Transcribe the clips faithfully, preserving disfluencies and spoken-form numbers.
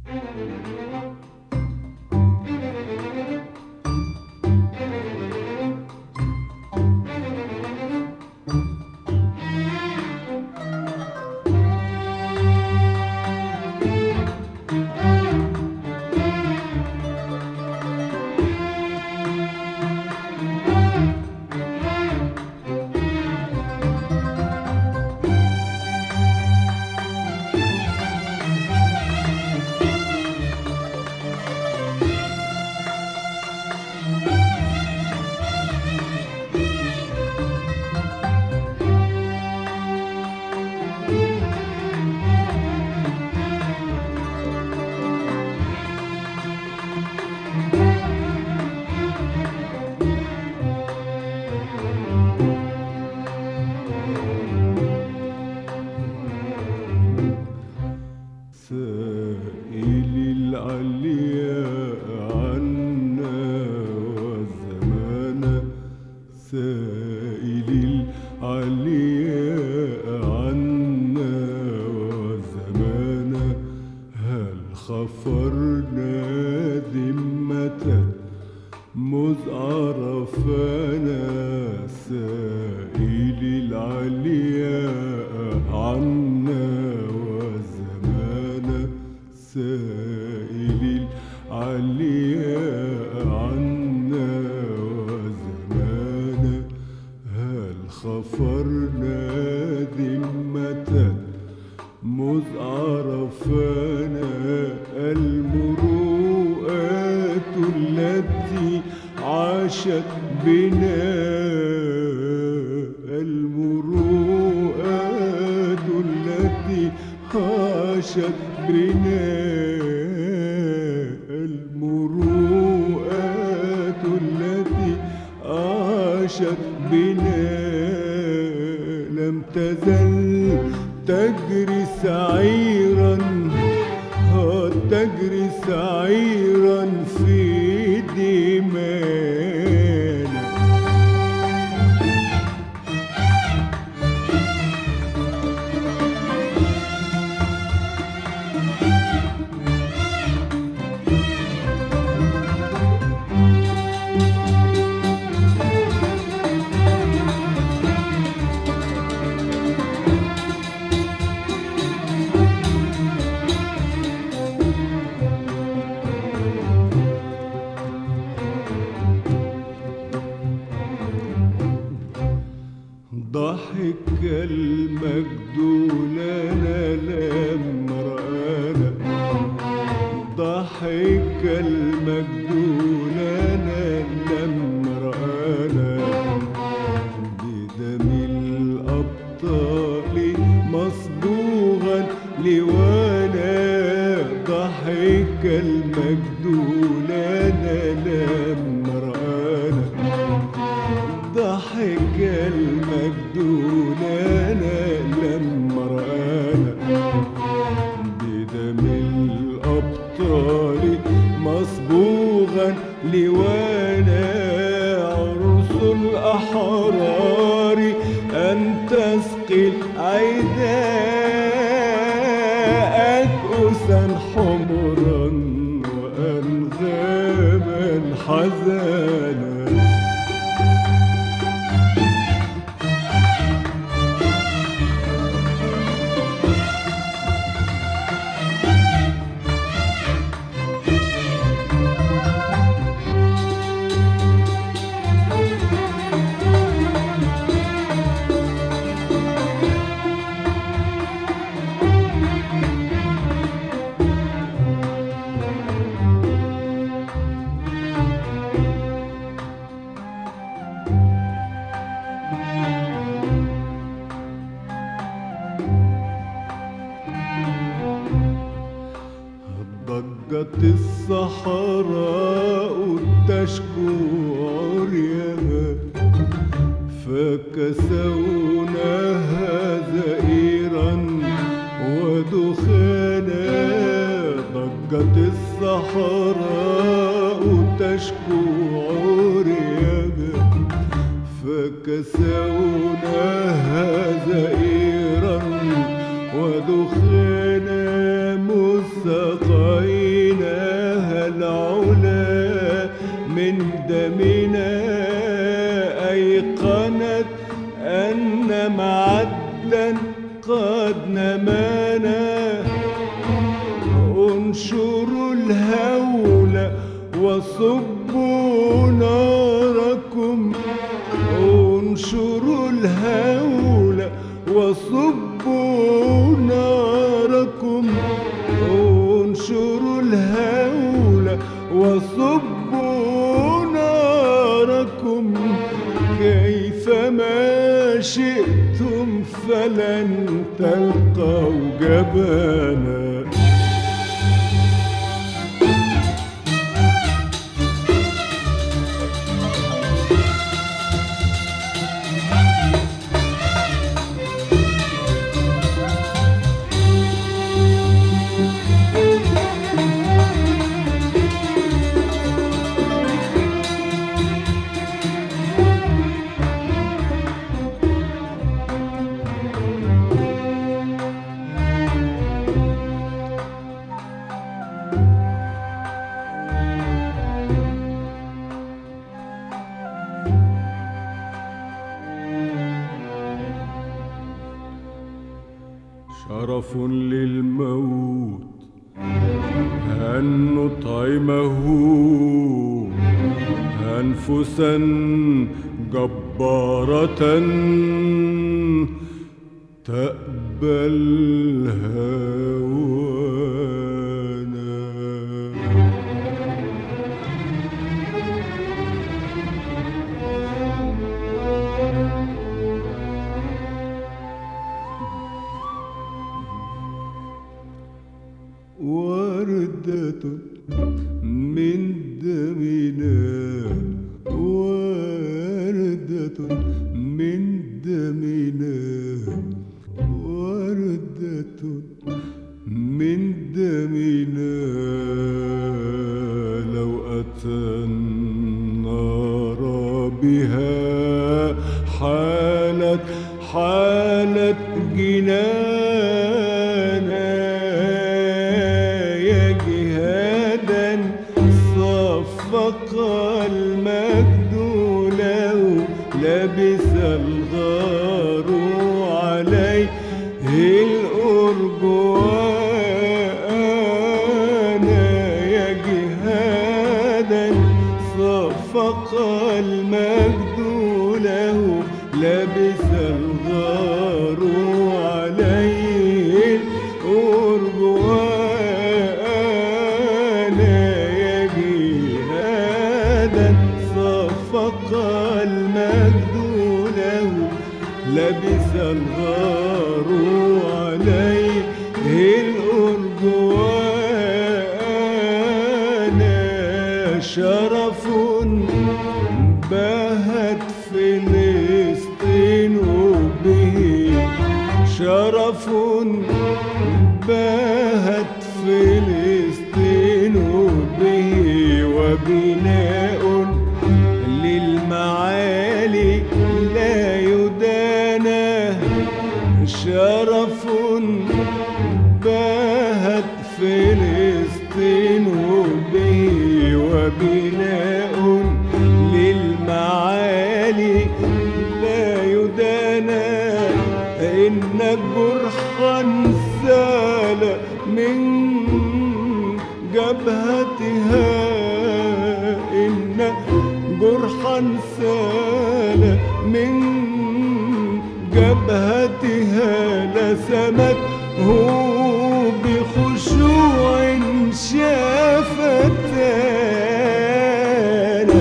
ودخنا مسقين من دمنا أيقنت أن معدا قد نمانا. انشروا الهول وصبوا ناركم، انشروا الهول وصبوا ناركم، انشروا الهول وصبوا ناركم، كيفما شئتم فلن تلقوا جبانا. شرف للموت أن نطعمه أنفسا جبارة تأبى الهوانا. وردة من دمنا، وردة من دمنا، وردة من دمنا، لو أتى النار بها حالت حالت جنانا. صفق المجد له لبس الغار عليه الأرجوانا. يا جهادا صفق المجد له لبس الغار عليه الأرجوانا. صفق المجد له لبس الغار عليه الأرجوانا. شرف باهت فلسطين به، شرف باهت فلسطين به، وبناء للمعالي لا يدانى. شرف باهت فلسطين به، وبناء للمعالي لا يدانى. إن جرحا سال من جبهتها، إن جرحا سال من جبهتها، لسمته بخشوع شافتانا.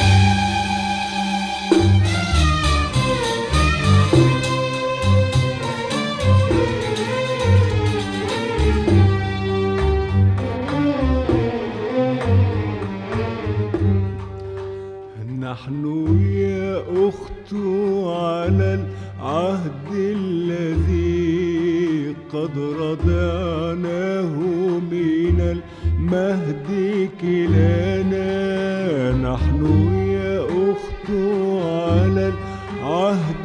نحن يا أخت على العهد الذي قد رضعناه من المهد كلانا. نحن يا أخت على العهد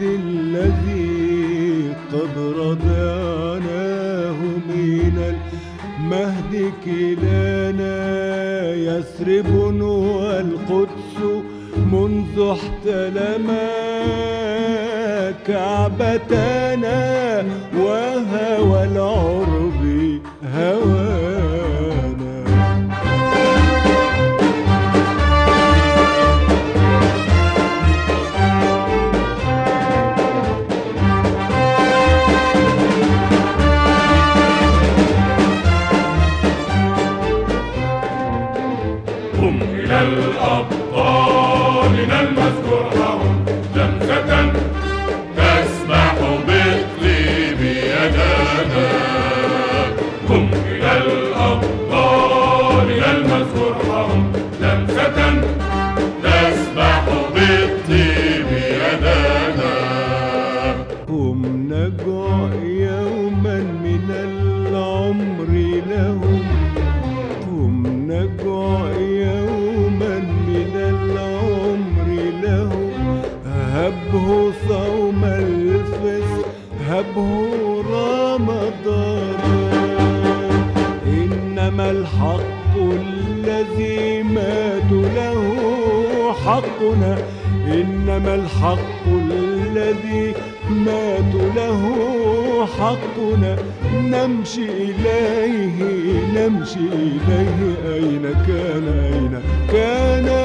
الذي قد رضعناه من المهد المهد كلانا، يثرب والقدس منذ احتلما كعبتنا، وهوى العرب هوانا. هم إلى الأبطال المذكور لهم لمسة تسمح بطيب يدانا. هم إلى الأبطال المذكور لهم لمسة تسمح بطيب يدانا. هم نجوع يوما من العمر لهم، هم نجوع يوما من العمر لهم، هبه صوم الفسق هبه رمضان. إنما الحق الذي ماتوا له حقنا، إنما الحق الذي ماتوا له حقنا. نمشي إليه نمشي إليه، أين كان أين كان